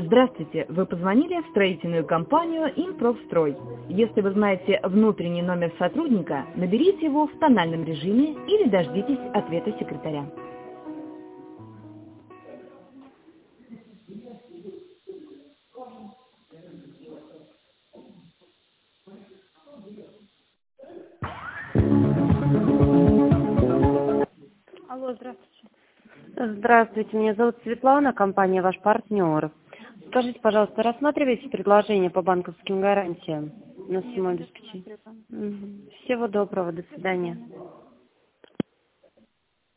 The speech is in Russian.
Здравствуйте, вы позвонили в строительную компанию «Импрофстрой». Если вы знаете внутренний номер сотрудника, наберите его в тональном режиме или дождитесь ответа секретаря. Алло, здравствуйте. Здравствуйте, меня зовут Светлана, компания «Ваш партнер». Скажите, пожалуйста, рассматриваете предложение по банковским гарантиям на самообеспечение? Всего доброго, до свидания.